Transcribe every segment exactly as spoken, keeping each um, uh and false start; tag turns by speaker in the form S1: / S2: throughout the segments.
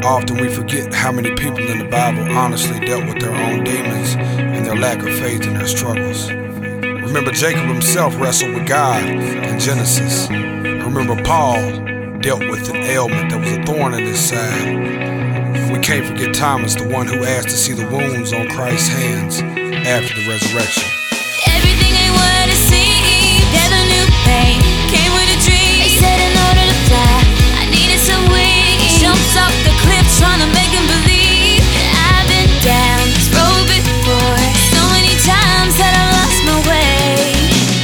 S1: Often we forget how many people in the Bible honestly dealt with their own demons and their lack of faith in their struggles. Remember, Jacob himself wrestled with God in Genesis. Remember, Paul dealt with an ailment that was a thorn in his side. And we can't forget Thomas, the one who asked to see the wounds on Christ's hands after the resurrection.
S2: Everything ain't what it seems. Never knew pain came with a dream. They said in order to fly, I needed some wings. Jumped off the cliff trying to make them believe that I've been down this road before. So many times that I lost my way.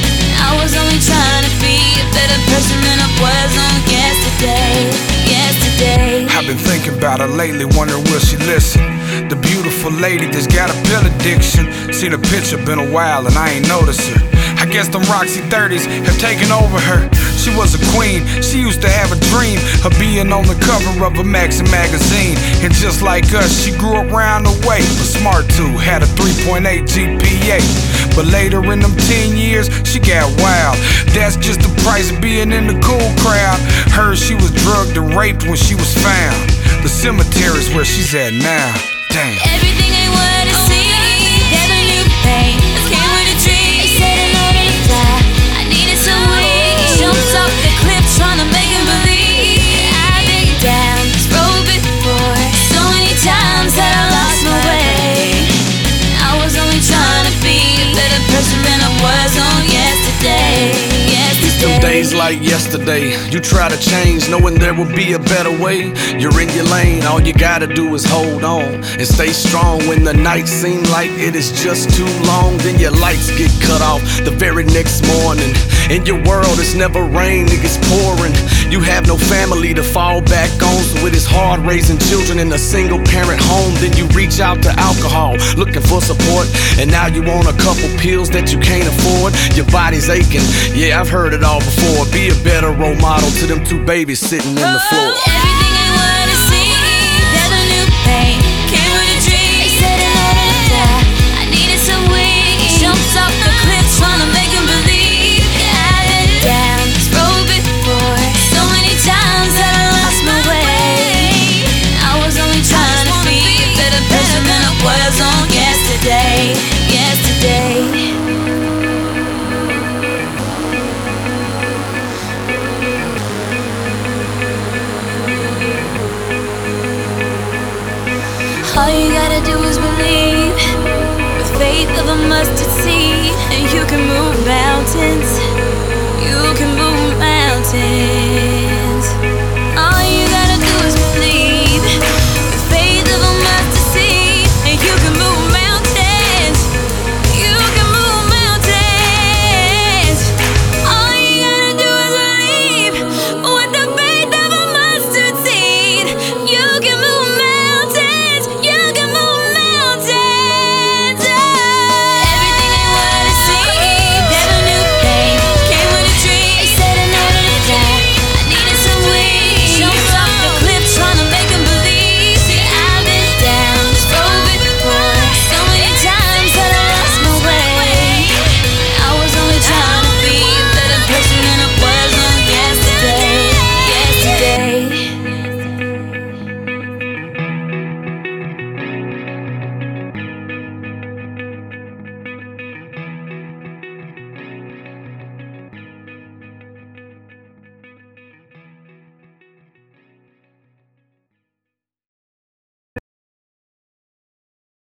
S2: I was only trying to be a better person than I was on yesterday. Yesterday.
S1: I've been thinking about her lately, wondering will she listen. The beautiful lady that's got a pill addiction. Seen a picture, been a while, and I ain't noticed her. I guess them Roxy thirties have taken over her. She was a queen, she used to have a dream of being on the cover of a Maxim magazine. And just like us, she grew up round the way, but smart too, had a three point eight G P A. But later in them teen years, she got wild. That's just the price of being in the cool crowd. Heard she was drugged and raped when she was found. The cemetery's where she's at now. Damn.
S2: Everything ain't what it seems. Never knew pain came with a dream. They said in order to fly, I needed some wings. Jumped off the cliff trying to make them believe I've been down this road before. So many times that I lost my way. I was only trying to be a better person than I was on yesterday.
S3: Them days like yesterday, you try to change, knowing there will be a better way. You're in your lane, all you gotta do is hold on and stay strong. When the nights seem like it is just too long, then your lights get cut off the very next morning. In your world it's never rain, it gets pouring. You have no family to fall back on, so it is hard raising children in a single parent home. Then you reach out to alcohol, looking for support, and now you want a couple pills that you can't afford. Your body's aching, yeah, I've heard it all before. Be a better role model to them two babies sitting on the floor.
S2: Everything ain't what it seems. Never knew pain came with a dream. They said in order to die, I needed some wings. Jumped off the cliff trying to make them believe that I've been down this road before. So many times that I lost my way. I was only trying to be a better person than I was on yesterday. Yesterday. All you gotta do is believe, with faith of a mustard seed, and you can move mountains. You can move mountains.